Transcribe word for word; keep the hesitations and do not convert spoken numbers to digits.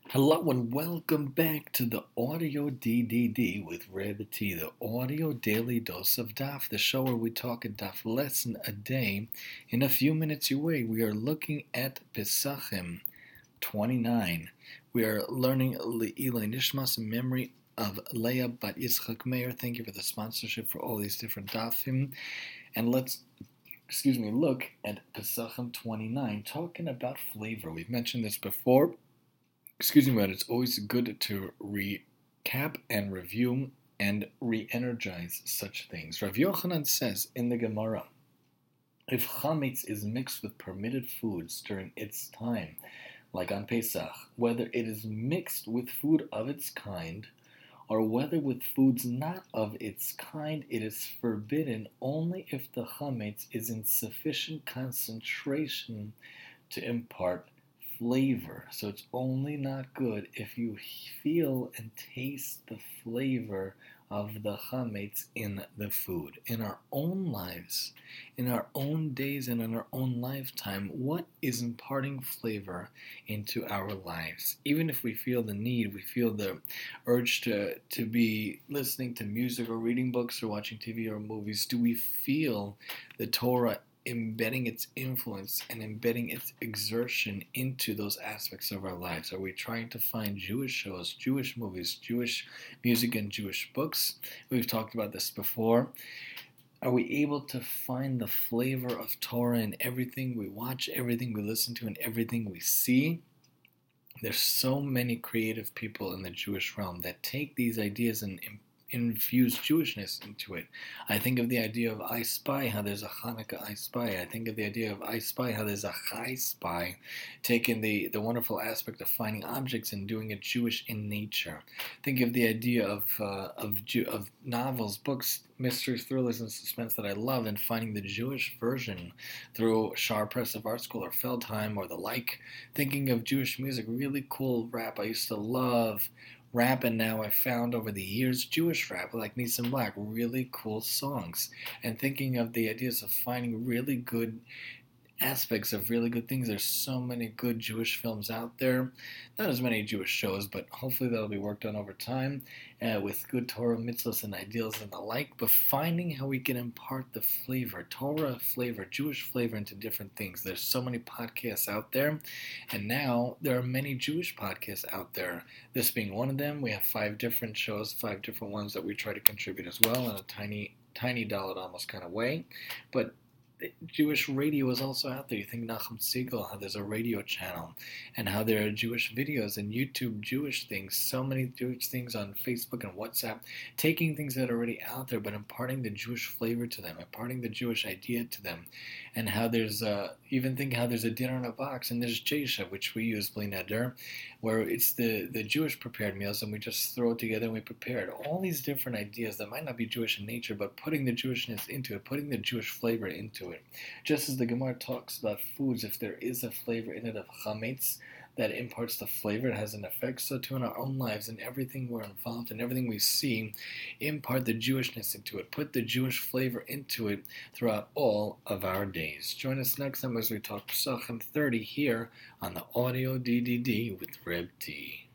Hello and welcome back to the Audio D D D with Reb T, the Audio Daily Dose of Daf, the show where we talk a Daf lesson a day. In a few minutes away, we are looking at Pesachim twenty-nine. We are learning Le'ilai Nishmas in memory of Leah Bat Yitzchak Meir. Thank you for the sponsorship for all these different Dafim. And let's excuse me, look at Pesachim twenty-nine, talking about flavor. We've mentioned this before. Excuse me, but it's always good to recap and review and re-energize such things. Rav Yochanan says in the Gemara, if chametz is mixed with permitted foods during its time, like on Pesach, whether it is mixed with food of its kind, or whether with foods not of its kind, it is forbidden only if the chametz is in sufficient concentration to impart flavor. So it's only not good if you feel and taste the flavor of the chametz in the food. In our own lives, in our own days, and in our own lifetime, what is imparting flavor into our lives? Even if we feel the need, we feel the urge to, to be listening to music or reading books or watching T V or movies, do we feel the Torah embedding its influence and embedding its exertion into those aspects of our lives? Are we trying to find Jewish shows, Jewish movies, Jewish music, and Jewish books? We've talked about this before. Are we able to find the flavor of Torah in everything we watch, everything we listen to, and everything we see? There's so many creative people in the Jewish realm that take these ideas and infuse Jewishness into it. I think of the idea of I Spy, how there's a Hanukkah I Spy. I think of the idea of I Spy, how there's a Chai Spy, taking the, the wonderful aspect of finding objects and doing it Jewish in nature. Think of the idea of uh, of Jew, of novels, books, mysteries, thrillers, and suspense that I love, and finding the Jewish version through Shar Press of Art School or Feldheim or the like. Thinking of Jewish music, really cool rap I used to love. Rap, and now I've found over the years Jewish rap like Nissan Black, really cool songs. And thinking of the ideas of finding really good aspects of really good things. There's so many good Jewish films out there. Not as many Jewish shows, but hopefully that'll be worked on over time uh, with good Torah, mitzvahs, and ideals and the like. But finding how we can impart the flavor, Torah flavor, Jewish flavor into different things. There's so many podcasts out there, and now there are many Jewish podcasts out there. This being one of them, we have five different shows, five different ones that we try to contribute as well in a tiny, tiny dollar almost kind of way. But Jewish radio is also out there. You think Nachum Segal, how there's a radio channel, and how there are Jewish videos and YouTube Jewish things, so many Jewish things on Facebook and WhatsApp, taking things that are already out there, but imparting the Jewish flavor to them, imparting the Jewish idea to them, and how there's, uh, even think how there's a dinner in a box, and there's Jesha, which we use, Bli Neder, where it's the, the Jewish prepared meals, and we just throw it together and we prepare it. All these different ideas that might not be Jewish in nature, but putting the Jewishness into it, putting the Jewish flavor into it. Just as the Gemara talks about foods, if there is a flavor in it of chametz that imparts the flavor, it has an effect, so too in our own lives and everything we're involved in, everything we see, impart the Jewishness into it, put the Jewish flavor into it throughout all of our days. Join us next time as we talk Pesachim thirty here on the Audio D D D with Reb T.